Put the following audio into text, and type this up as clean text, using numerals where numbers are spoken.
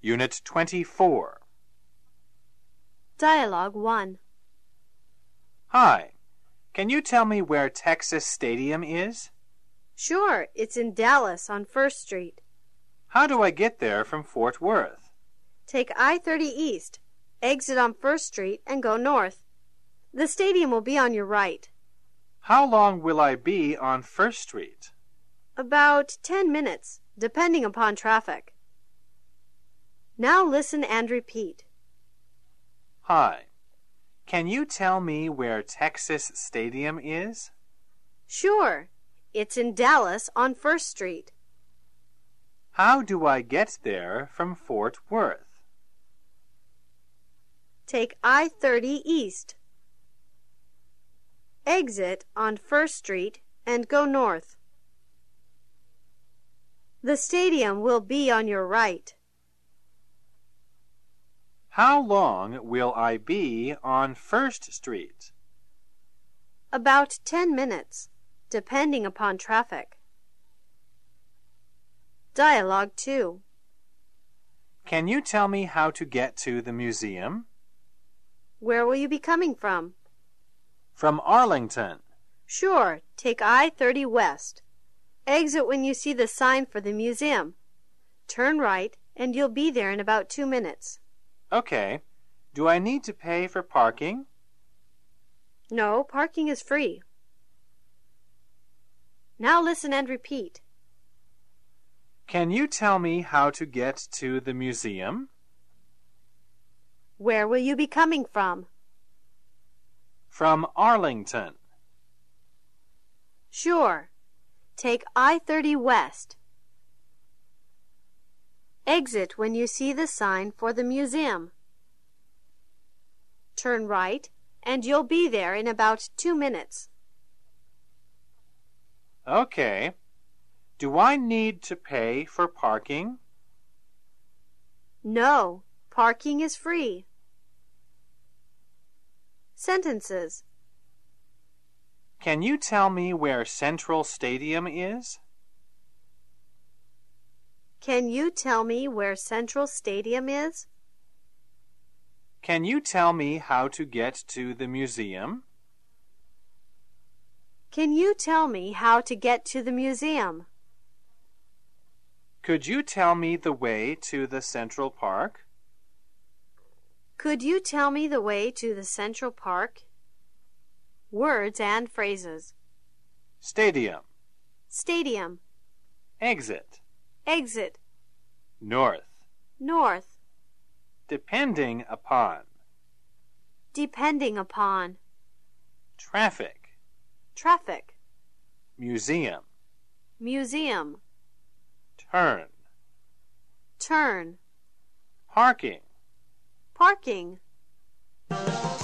Unit 24. Dialogue 1. Hi, can you tell me where Texas Stadium is? Sure, it's in Dallas on First Street. How do I get there from Fort Worth? Take I-30 East, exit on First Street, and go north. The stadium will be on your right. How long will I be on First Street? About 10 minutes, depending upon traffic. Now listen and repeat. Hi, can you tell me where Texas Stadium is? Sure, it's in Dallas on First Street. How do I get there from Fort Worth? Take I-30 East. Exit on First Street and go north. The stadium will be on your right. How long will I be on First Street? About 10 minutes, depending upon traffic. Dialogue 2. Can you tell me how to get to the museum? Where will you be coming from? From Arlington. Sure, take I-30 West. Exit when you see the sign for the museum. Turn right, and you'll be there in about 2 minutes. Okay. Do I need to pay for parking? No, parking is free. Now listen and repeat. Can you tell me how to get to the museum? Where will you be coming from? From Arlington. Sure. Take I-30 West. Exit when you see the sign for the museum. Turn right, and you'll be there in about 2 minutes. Okay. Do I need to pay for parking? No, parking is free. Sentences. Can you tell me where Central Stadium is? Can you tell me where Central Stadium is? Can you tell me how to get to the museum? Can you tell me how to get to the museum? Could you tell me the way to the Central Park? Could you tell me the way to the Central Park? Words and phrases. Stadium. Stadium. Exit. Exit. North. North. Depending upon. Depending upon. Traffic. Traffic. Museum. Museum. Turn. Turn. Parking. Parking.